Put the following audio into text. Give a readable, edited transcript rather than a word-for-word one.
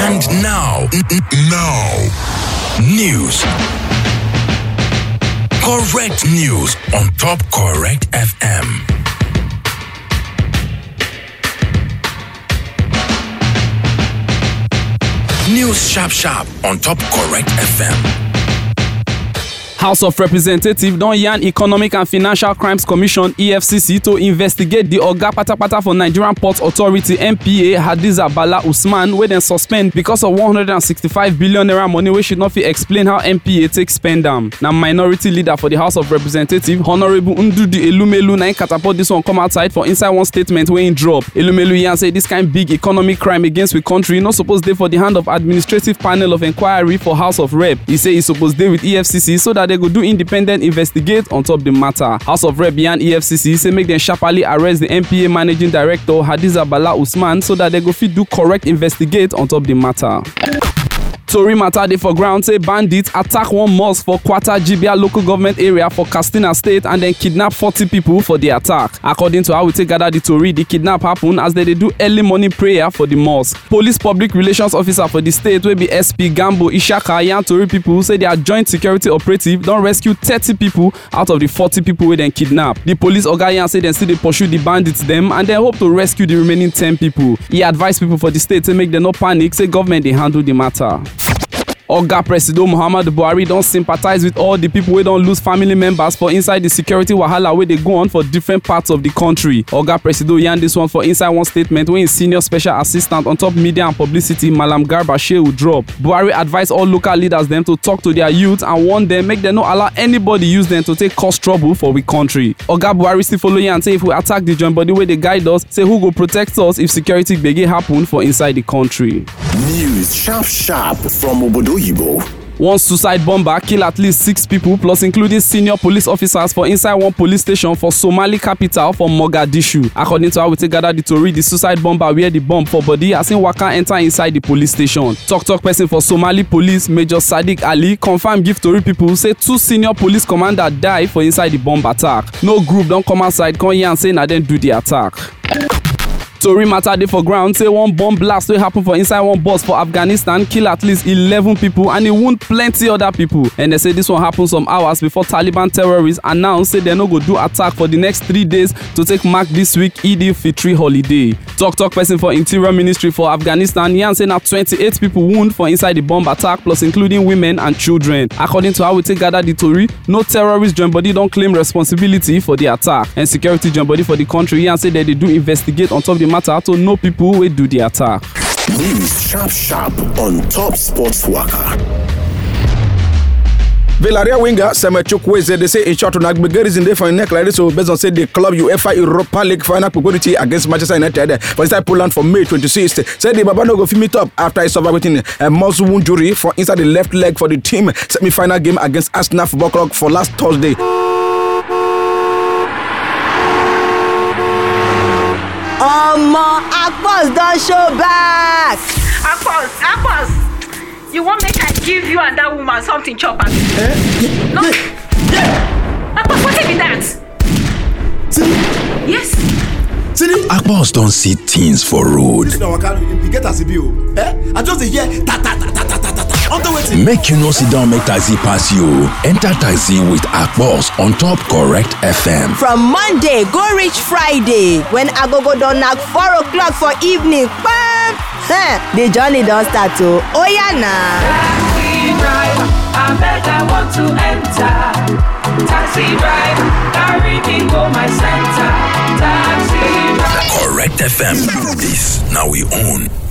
And now, news. Correct news on Top Correct FM. News sharp on Top Correct FM. House of Representatives don yarn Economic and Financial Crimes Commission (EFCC) to investigate the Oga Patapata for Nigerian Ports Authority (NPA) Hadiza Bala Usman, wey dem suspend because of 165 billion naira money wey she no fit explain how NPA take spend am. Na minority leader for the House of Representatives, Honourable Ndudi Elumelu, na im catapult dis one come outside for inside one statement wey im drop. Elumelu yarn say dis kind big economic crime against we country no suppose dey for the hand of administrative panel of inquiry for House of Rep. He say e suppose dey with EFCC so that they go do independent investigate on top the matter. House of Rep yarn EFCC say make dem sharply arrest the NPA managing director Hadiza Bala Usman so that they go fit do correct investigate on top the matter. Tori matter dey for ground say bandits attack one mosque for Kwata Jibia local government area for Katsina State and then kidnap 40 people for the attack. According to how we take gather the tori, the kidnap happen as they dey do early morning prayer for the mosque. Police public relations officer for the state wey be SP Gambo Ishaka yarn tori people say their joint security operative don rescue 30 people out of the 40 people wey dem kidnap. The police oga yarn say dem still dey pursue the bandits dem and dem hope to rescue the remaining 10 people. He advise people for the state to make dem no panic, say government dey handle the matter. Oga Presido Muhammadu Buhari don sympathize with all the people wey don lose family members for inside the security wahala wey dey go on for different parts of the country. Oga Presido yarn this one for inside one statement wey im senior special assistant on top media and publicity Malam Garba Shehu drop. Buhari advise all local leaders dem to talk to their youth and warn dem make dem no allow anybody use dem to take cause trouble for we country. Oga Buhari still follow yarn say if we attack the joint body wey dey guide us, say who go protect us if security gbege happen for inside the country. News sharp from Obodo Yibo. One suicide bomber kill at least 6 people plus including senior police officers for inside one police station for Somali capital for Mogadishu. According to how we take gather the tori, the suicide bomber wear the bomb for body as im waka enter inside the police station. Talk person for Somali police Major Sadiq Ali confirm give tori people say 2 senior police commanders die for inside the bomb attack. No group don come outside come yarn say na dem do the attack. Tori matter dey for ground say one bomb blast wey happen for inside one bus for Afghanistan kill at least 11 people and e wound plenty other people. And they say this one happen some hours before Taliban terrorists announce say they no go do attack for the next 3 days to take mark this week Eid al-Fitr holiday. Talk person for Interior Ministry for Afghanistan yarn say na 28 people wound for inside the bomb attack plus including women and children. According to how we take gather the tori, no terrorist joint body don claim responsibility for the attack, and security joint body for the country yarn say they dey do investigate on top the matter to know people wey do the attack. News sharp on Top Sports Waka. Villarreal winger Samuel Chukwueze they say in short on Agbeghe reason dey for neck like this, so based on say the club UEFA Europa League final probability against Manchester United for inside Poland for May 26th. Say the Baba no go fit meet up after he suffer wetin a muscle wound injury for inside the left leg for the team semi-final game against Arsenal Football Club for last Thursday. Akpos don show back. Akpos, you wan make I give you and that woman something chop abi? No. Akpos, what be that? Yes. Akpos don see things for road. You get as e be o. I just dey hear ta ta ta ta ta ta ta. Make you no sit down make taxi pass you. Enter taxi with Akpos on Top Correct FM. From Monday go reach Friday when agogo don knack 4 o'clock for evening. Bam! The journey don start o. Oya na. Taxi driver, I beg I want to enter. Taxi driver, carry me go my center. Taxi driver. Correct FM. This now we own.